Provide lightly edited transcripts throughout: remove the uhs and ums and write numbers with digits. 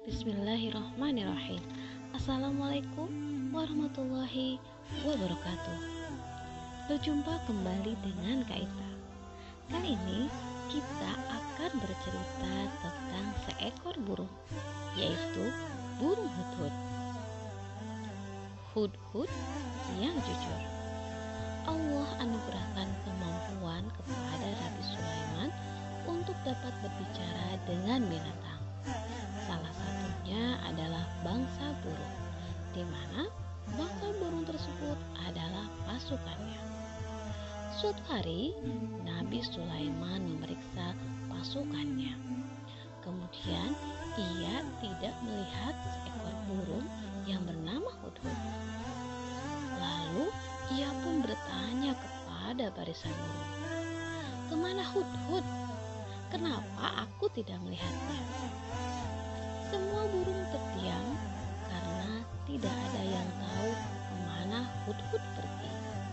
Bismillahirrahmanirrahim. Assalamualaikum warahmatullahi wabarakatuh. Berjumpa kembali dengan Kak Ita. Kali ini kita akan bercerita tentang seekor burung, yaitu burung hudhud. Hudhud yang jujur. Allah anugerahkan kemampuan kepada Nabi Sulaiman untuk dapat berbicara dengan binatang. Salah satunya adalah bangsa burung, di mana bangsa burung tersebut adalah pasukannya. Suatu hari, Nabi Sulaiman memeriksa pasukannya. Kemudian, ia tidak melihat seekor burung yang bernama hudhud. Lalu, ia pun bertanya kepada barisan burung, "Kemana hudhud? Kenapa aku tidak melihatnya?" Semua burung terdiam karena tidak ada yang tahu kemana hudhud pergi.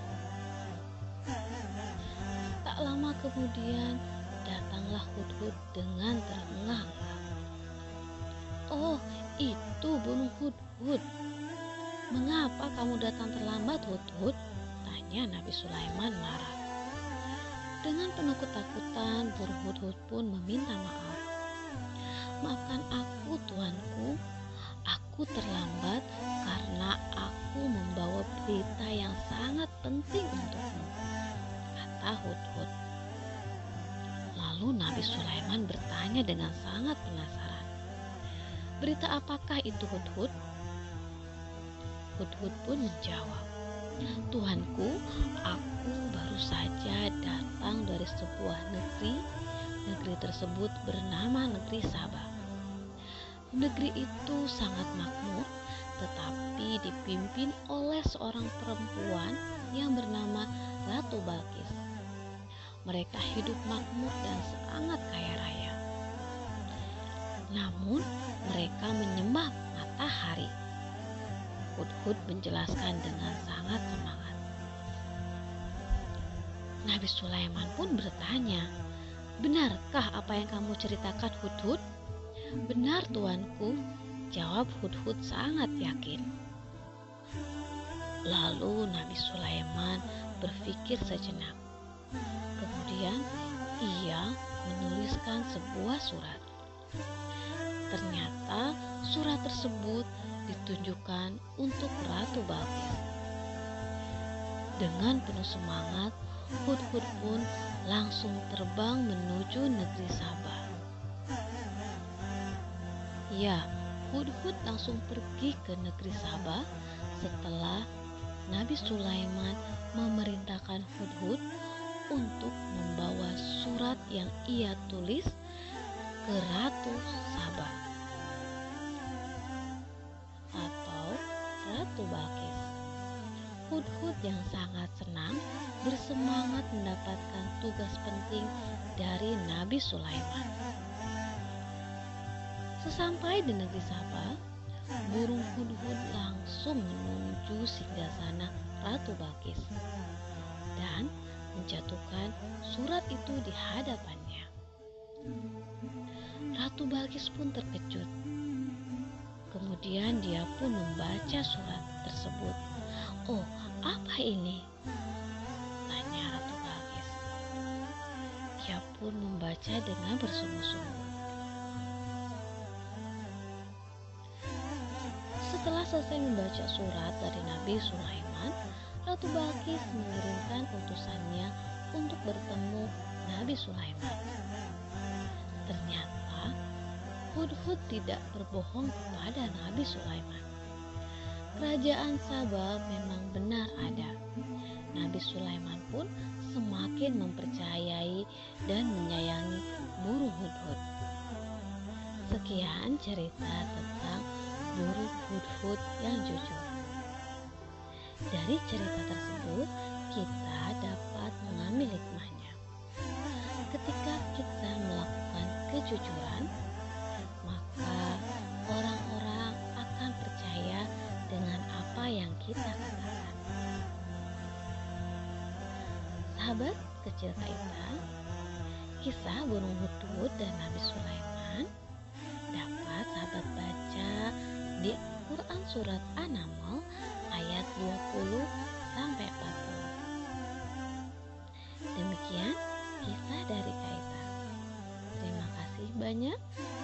Tak lama kemudian datanglah hudhud dengan terengah-engah. "Oh, itu burung hudhud. Mengapa kamu datang terlambat, hudhud?" tanya Nabi Sulaiman marah. Dengan penuh ketakutan, burung hudhud pun meminta maaf. "Maafkan aku, Tuanku. Aku terlambat karena aku membawa berita yang sangat penting untukmu," kata hudhud. Lalu Nabi Sulaiman bertanya dengan sangat penasaran, "Berita apakah itu, hudhud?" Hudhud pun menjawab, "Tuanku, aku baru saja datang dari sebuah negeri. Negeri tersebut bernama negeri Sabah. Negeri itu sangat makmur, tetapi dipimpin oleh seorang perempuan yang bernama Ratu Balkis. Mereka hidup makmur dan sangat kaya raya. Namun, mereka menyembah matahari." Hudhud menjelaskan dengan sangat semangat. Nabi Sulaiman pun bertanya, "Benarkah apa yang kamu ceritakan, hudhud?" "Benar, Tuanku," jawab hudhud sangat yakin. Lalu Nabi Sulaiman berpikir sejenak. Kemudian ia menuliskan sebuah surat. Ternyata surat tersebut ditujukan untuk Ratu Balkis. Dengan penuh semangat, hudhud pun langsung terbang menuju negeri Sabah. Ya, hudhud langsung pergi ke negeri Sabah setelah Nabi Sulaiman memerintahkan hudhud untuk membawa surat yang ia tulis ke Ratu Sabah atau Ratu Balkis. Hudhud yang sangat senang bersemangat mendapatkan tugas penting dari Nabi Sulaiman. Sesampai di negeri Sabah, burung hudhud langsung menuju singgasana Ratu Balkis dan menjatuhkan surat itu di hadapannya. Ratu Balkis pun terkejut. Kemudian dia pun membaca surat tersebut. "Oh, apa ini?" tanya Ratu Balkis. Dia pun membaca dengan bersungguh-sungguh. Setelah selesai membaca surat dari Nabi Sulaiman, Ratu Balkis mengirimkan utusannya untuk bertemu Nabi Sulaiman. Ternyata hudhud tidak berbohong kepada Nabi Sulaiman. Kerajaan Sabah memang benar ada. Nabi Sulaiman pun semakin mempercayai dan menyayangi burung hudhud. Sekian cerita tentang burung hudhud yang jujur. Dari cerita tersebut, kita dapat mengambil hikmahnya. Ketika kita melakukan kejujuran, maka orang-orang akan percaya dengan apa yang kita katakan. Sahabat kecil Kak Ita, kisah burung hudhud dan Nabi Sulaiman dapat sahabat baca surat An-Naml ayat 20 sampai 40. Demikian kisah dari Kaita. Terima kasih banyak.